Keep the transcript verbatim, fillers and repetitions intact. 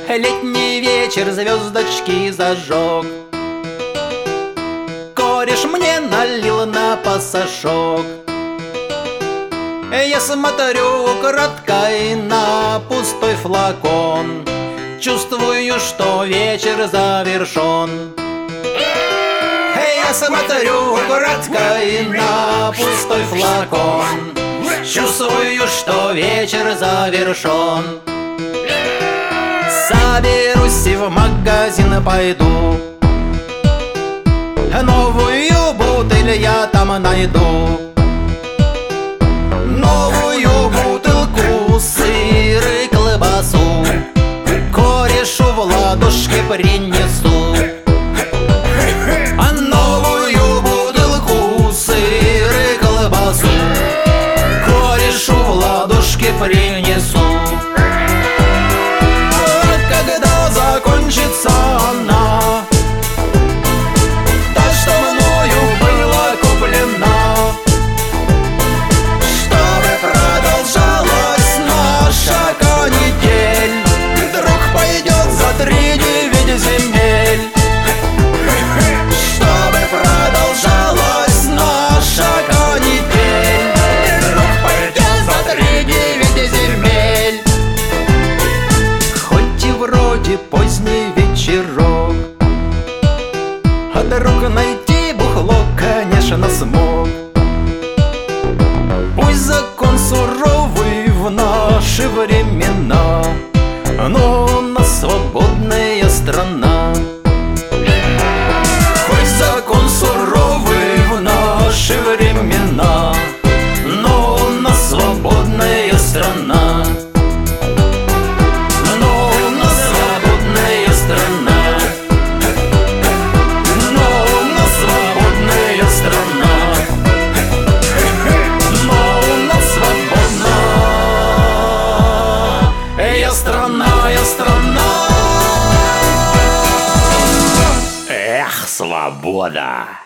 Летний вечер звездочки зажег. Кореш мне налил на пасашок. Я смотрю украдкой на пустой флакон. Чувствую, что вечер завершен. Я смотрю украдкой на пустой флакон. Чувствую, что вечер завершен. Соберусь и в магазин пойду. Новую бутыль я там найду. Новую бутылку сыр и колбасу корешу в ладошке принесу. А новую бутылку сыр и колбасу корешу в ладошке принесу. А когда закончится она, та, что мною была куплена, чтобы продолжалась наша канитель, вдруг пойдет за три девять земель. Чтобы продолжалась наша канитель, вдруг пойдет за три девять земель. Хоть и вроде поздний вечерок, а дорога найти бухло, конечно, смог. Пусть закон суровый в наши времена, но у нас свободная страна. Хоть закон суровый в наши времена, но у нас свободная страна. Но у нас свободная страна. Но у нас свободная страна. Но у нас свободная страна, я страна. Эх, свобода!